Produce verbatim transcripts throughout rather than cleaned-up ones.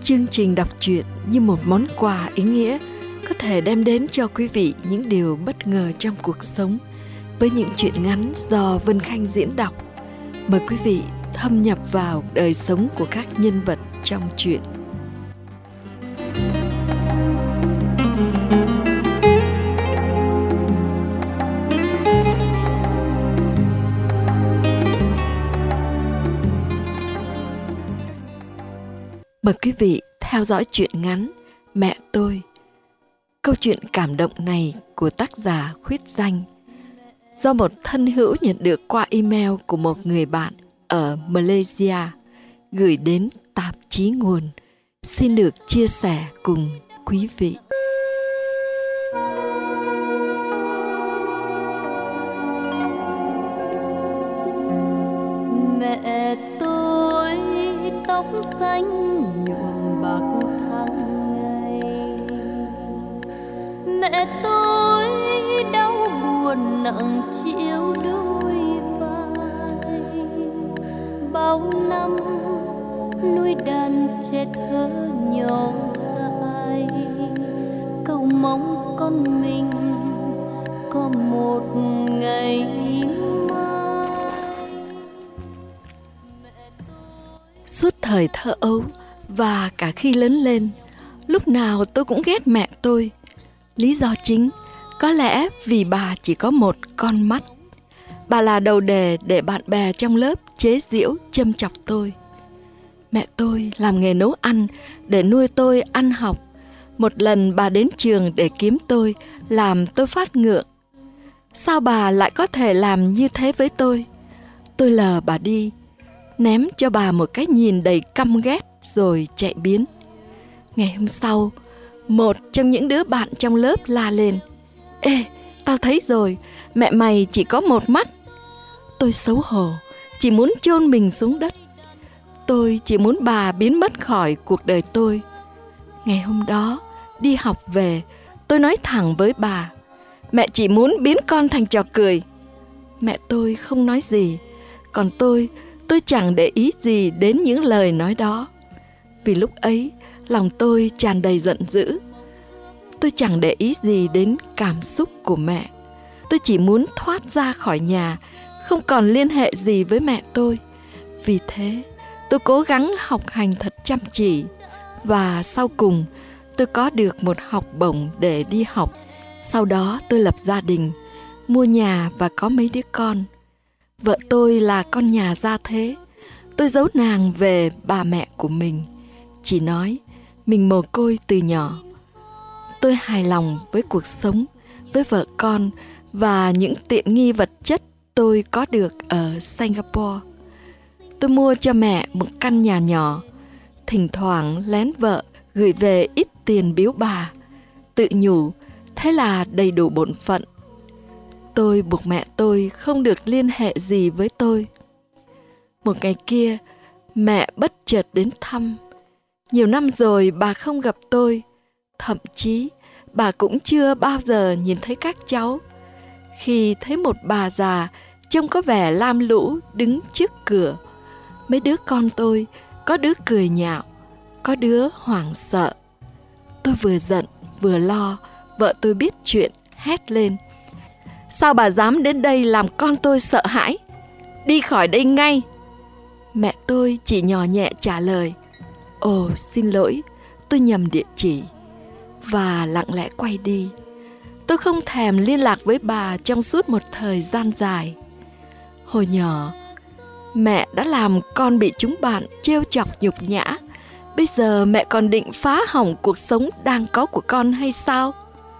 Chương trình đọc truyện như một món quà ý nghĩa có thể đem đến cho quý vị những điều bất ngờ trong cuộc sống với những truyện ngắn do Vân Khanh diễn đọc. Mời quý vị thâm nhập vào đời sống của các nhân vật trong truyện. Mời quý vị theo dõi truyện ngắn Mẹ Tôi. Câu chuyện cảm động này của tác giả Khuyết Danh do một thân hữu nhận được qua email của một người bạn ở Malaysia gửi đến tạp chí Nguồn, xin được chia sẻ cùng quý vị. Mẹ tôi tóc xanh nhuộm bạc tháng ngày, mẹ tôi đau buồn nặng chiếu đôi vai, bao năm nuôi đàn trẻ thơ nhỏ dại, cầu mong con mình có một ngày Suốt thời thơ ấu và cả khi lớn lên, lúc nào tôi cũng ghét mẹ tôi. Lý do chính có lẽ vì bà chỉ có một con mắt. Bà là đầu đề để bạn bè trong lớp chế giễu châm chọc tôi. Mẹ tôi làm nghề nấu ăn để nuôi tôi ăn học. Một lần bà đến trường để kiếm tôi, làm tôi phát ngượng. Sao bà lại có thể làm như thế với tôi? Tôi lờ bà đi, ném cho bà một cái nhìn đầy căm ghét rồi chạy biến. Ngày hôm sau, một trong những đứa bạn trong lớp la lên: "Ê, tao thấy rồi, mẹ mày chỉ có một mắt." Tôi xấu hổ, chỉ muốn chôn mình xuống đất. Tôi chỉ muốn bà biến mất khỏi cuộc đời tôi. Ngày hôm đó, đi học về, tôi nói thẳng với bà: "Mẹ chỉ muốn biến con thành trò cười." Mẹ tôi không nói gì, còn tôi, tôi chẳng để ý gì đến những lời nói đó. Vì lúc ấy, lòng tôi tràn đầy giận dữ. Tôi chẳng để ý gì đến cảm xúc của mẹ. Tôi chỉ muốn thoát ra khỏi nhà, không còn liên hệ gì với mẹ tôi. Vì thế, tôi cố gắng học hành thật chăm chỉ. Và sau cùng, tôi có được một học bổng để đi học. Sau đó tôi lập gia đình, mua nhà và có mấy đứa con. Vợ tôi là con nhà gia thế. Tôi giấu nàng về bà mẹ của mình, chỉ nói mình mồ côi từ nhỏ. Tôi hài lòng với cuộc sống, với vợ con và những tiện nghi vật chất tôi có được ở Singapore. Tôi mua cho mẹ một căn nhà nhỏ, thỉnh thoảng lén vợ gửi về ít tiền biếu bà. Tự nhủ thế là đầy đủ bổn phận. Tôi buộc mẹ tôi không được liên hệ gì với tôi. Một ngày kia, mẹ bất chợt đến thăm. Nhiều năm rồi bà không gặp tôi. Thậm chí, bà cũng chưa bao giờ nhìn thấy các cháu. Khi thấy một bà già trông có vẻ lam lũ đứng trước cửa, mấy đứa con tôi, có đứa cười nhạo, có đứa hoảng sợ. Tôi vừa giận vừa lo, vợ tôi biết chuyện, hét lên: "Sao bà dám đến đây làm con tôi sợ hãi? Đi khỏi đây ngay!" Mẹ tôi chỉ nhỏ nhẹ trả lời: "Ồ, xin lỗi, tôi nhầm địa chỉ." Và lặng lẽ quay đi. Tôi không thèm liên lạc với bà trong suốt một thời gian dài. Hồi nhỏ, mẹ đã làm con bị chúng bạn trêu chọc nhục nhã. Bây giờ mẹ còn định phá hỏng cuộc sống đang có của con hay sao?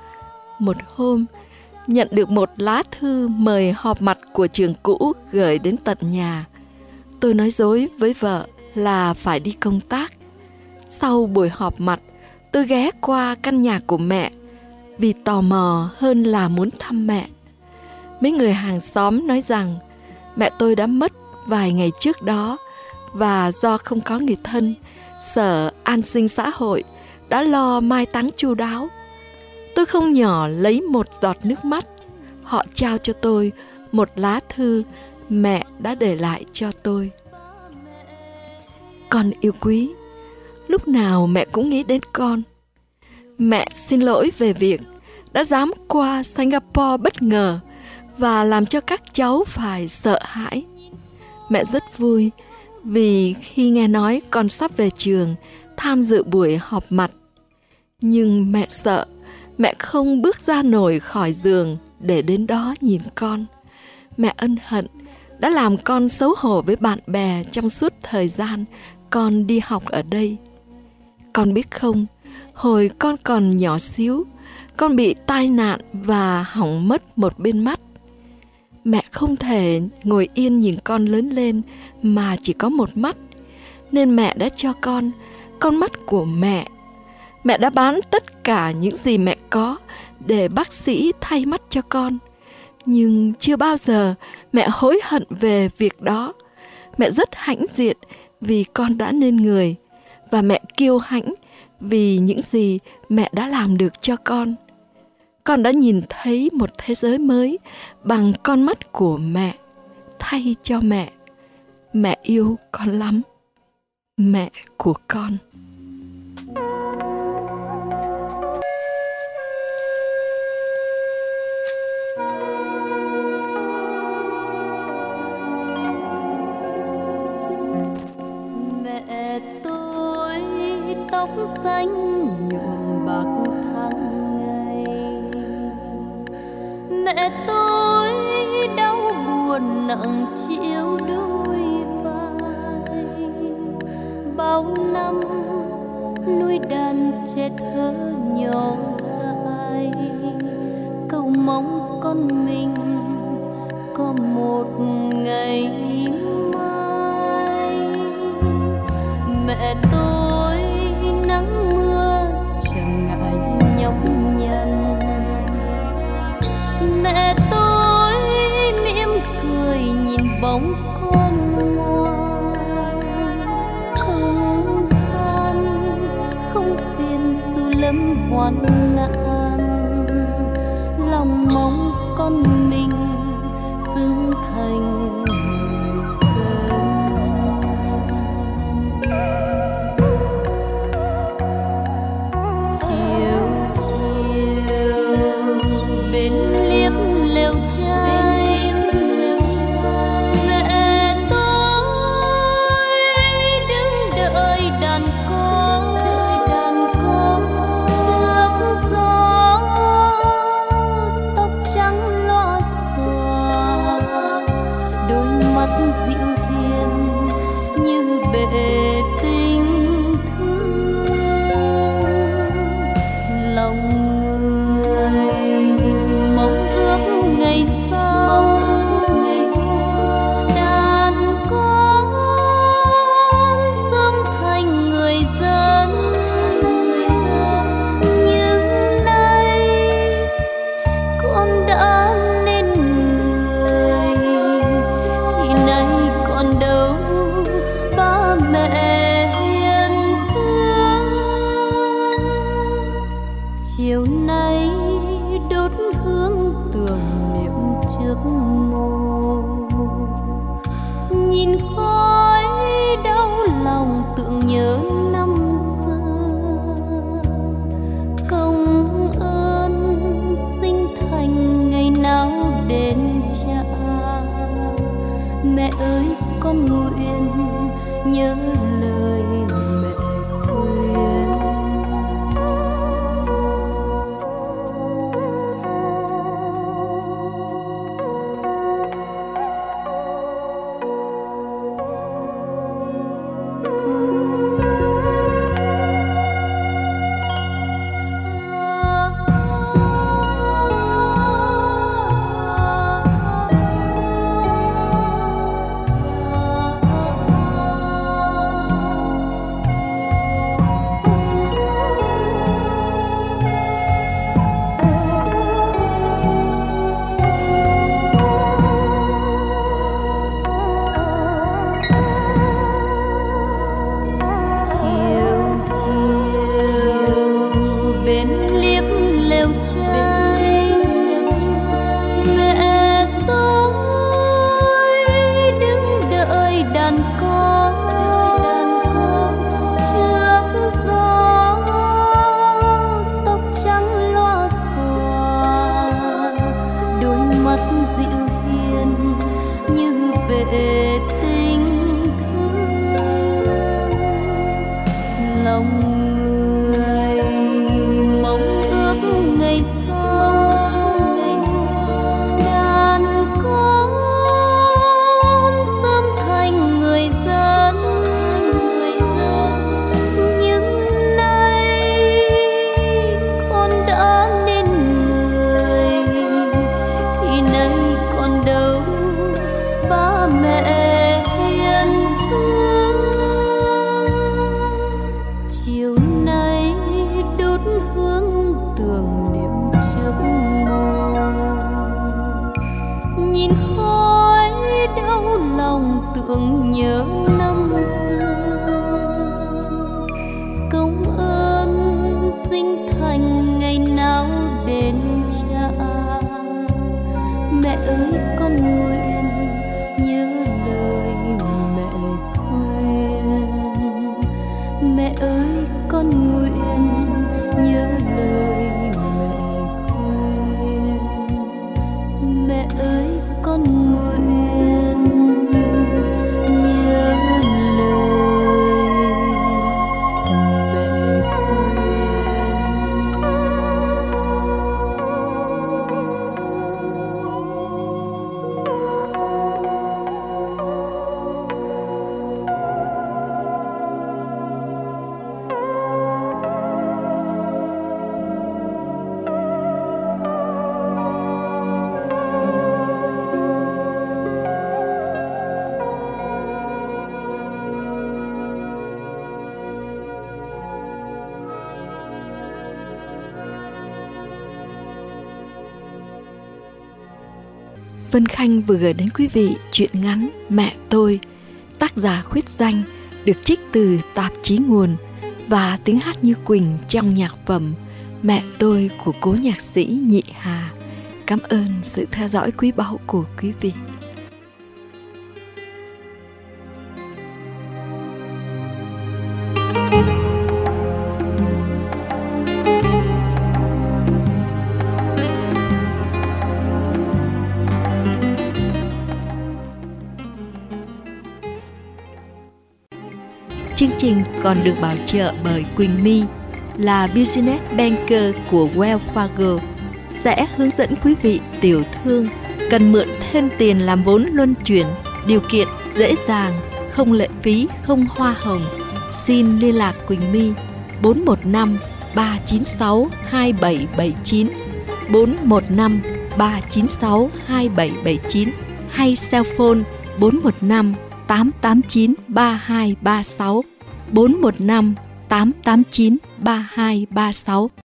Một hôm, nhận được một lá thư mời họp mặt của trường cũ gửi đến tận nhà. Tôi nói dối với vợ là phải đi công tác. Sau buổi họp mặt, tôi ghé qua căn nhà của mẹ vì tò mò hơn là muốn thăm mẹ. Mấy người hàng xóm nói rằng mẹ tôi đã mất vài ngày trước đó và do không có người thân, Sở An sinh xã hội đã lo mai táng chu đáo. Tôi không nhỏ lấy một giọt nước mắt. Họ trao cho tôi một lá thư mẹ đã để lại cho tôi. Con yêu quý, lúc nào mẹ cũng nghĩ đến con. Mẹ xin lỗi về việc đã dám qua Singapore bất ngờ và làm cho các cháu phải sợ hãi. Mẹ rất vui vì khi nghe nói con sắp về trường tham dự buổi họp mặt. Nhưng mẹ sợ mẹ không bước ra nổi khỏi giường để đến đó nhìn con. Mẹ ân hận đã làm con xấu hổ với bạn bè trong suốt thời gian con đi học ở đây. Con biết không, hồi con còn nhỏ xíu, con bị tai nạn và hỏng mất một bên mắt. Mẹ không thể ngồi yên nhìn con lớn lên mà chỉ có một mắt, nên mẹ đã cho con con mắt của mẹ. Mẹ đã bán tất cả những gì mẹ có để bác sĩ thay mắt cho con. Nhưng chưa bao giờ mẹ hối hận về việc đó. Mẹ rất hãnh diện vì con đã nên người, và mẹ kiêu hãnh vì những gì mẹ đã làm được cho con. Con đã nhìn thấy một thế giới mới bằng con mắt của mẹ, thay cho mẹ. Mẹ yêu con lắm. Mẹ của con. Mẹ tôi tóc xanh nhuộm bạc tháng ngày. Mẹ tôi đau buồn nặng chiếu đôi vai. Bao năm nuôi đàn trẻ thơ nhỏ dại, cầu mong con mình có một ngày mai. Mẹ tôi nắng mưa chẳng ngại nhọc nhằn. Mẹ tôi mỉm cười nhìn bóng con ngoan, không than không phiền dù lắm hoạn nạn. Lòng mong con mình xứng thành người dân. Chiều chiều bên liếp lều trai, mẹ tôi đứng đợi đàn con trước gió, tóc trắng lòa xòa, đôi mắt dịu hiền như bể tình thương. Lòng người mong ước ngày sau, đàn con sớm thành người dân. Nhưng nay con đã nên người, thì nay còn đâu ba mẹ hiền dương. Chiều nay đốt hương tưởng niệm trước mồ, nhìn khói đau lòng tưởng nhớ năm xưa. Công ơn sinh thành ngày nào đến trả, mẹ ơi con nguyện nhớ lời mẹ khuyên. người, mong ước ngày sau đàn con sớm thành người dân, nhưng nay con đã nên người thì nay còn đâu ba mẹ hiền xưa. Chiều nay đốt hương tưởng niệm trước mồ, nhìn khói đau lòng tưởng nhớ năm xưa. Công ơn sinh thành ngày nào đến cha, mẹ ơi con nguyện nhớ lời mẹ khuyên. Mẹ ơi con nguyện nhớ lời mẹ khuyên. Mẹ ơi con nguyện nhớ lời mẹ khuyên. Vân Khanh vừa gửi đến quý vị truyện ngắn Mẹ Tôi, tác giả Khuyết Danh, được trích từ tạp chí Nguồn, và tiếng hát như Quỳnh trong nhạc phẩm Mẹ Tôi của cố nhạc sĩ Nhị Hà. Cảm ơn sự theo dõi quý báu của quý vị. Chương trình còn được bảo trợ bởi Quỳnh My, là Business Banker của Wells Fargo, sẽ hướng dẫn quý vị tiểu thương cần mượn thêm tiền làm vốn luân chuyển, điều kiện dễ dàng, không lệ phí, không hoa hồng. Xin liên lạc Quỳnh My bốn một năm ba chín sáu hai bảy bảy chín, bốn một năm ba chín sáu hai bảy bảy chín hay cell phone bốn một năm tám tám chín ba hai ba sáu, bốn một năm tám tám chín ba hai ba sáu.